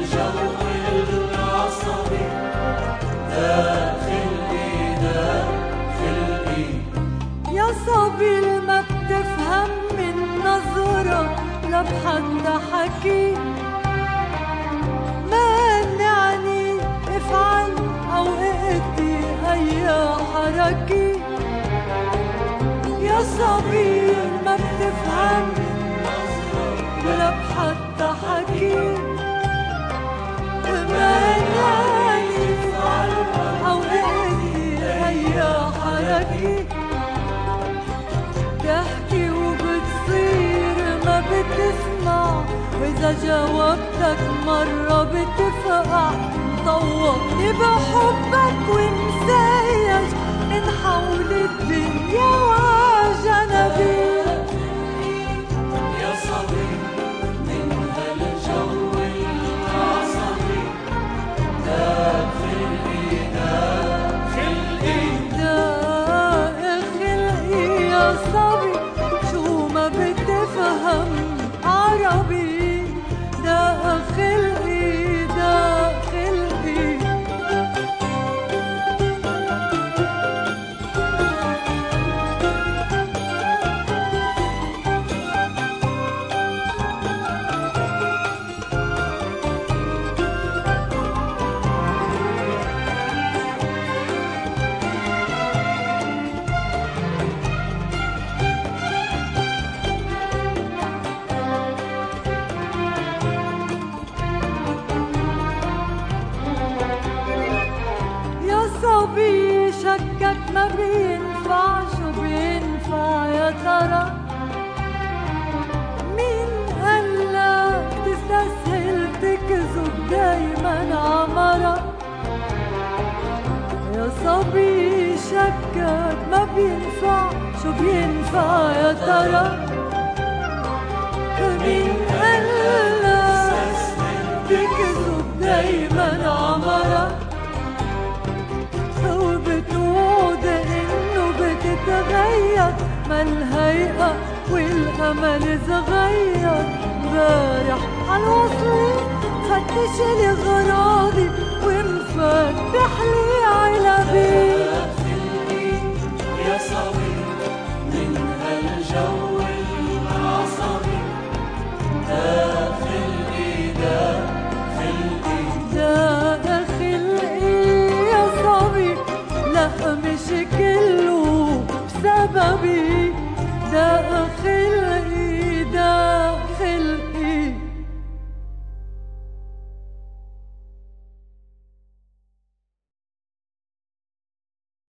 بحد حكي مانعني افعل او ائتي هيا حركي يا صبي ما بتفهم ولا بحد حكي مانعني افعل او ائتي هيا حركي تحكي وبتصير ما بتسمع وإذا جاوبتك مرة بتفقع طوقني بحبك ومسيج من حول الدنيا وجنبي يا صبي من هالجو العصبي داخلي يا صبي شو ما بتفهم عربي داخلي شكك ما بينفع شو بينفع يا ترى مين قالك تستسهل تكذب دايما عمرة يا صبي شكك ما بينفع شو بينفع يا ترى مين قالك تكذب دايما عمرة وبتوعد انه بتتغير ما الهيئة والامل صغير امبارح عالوصل فتش لي غراضي ومفتح لي علبي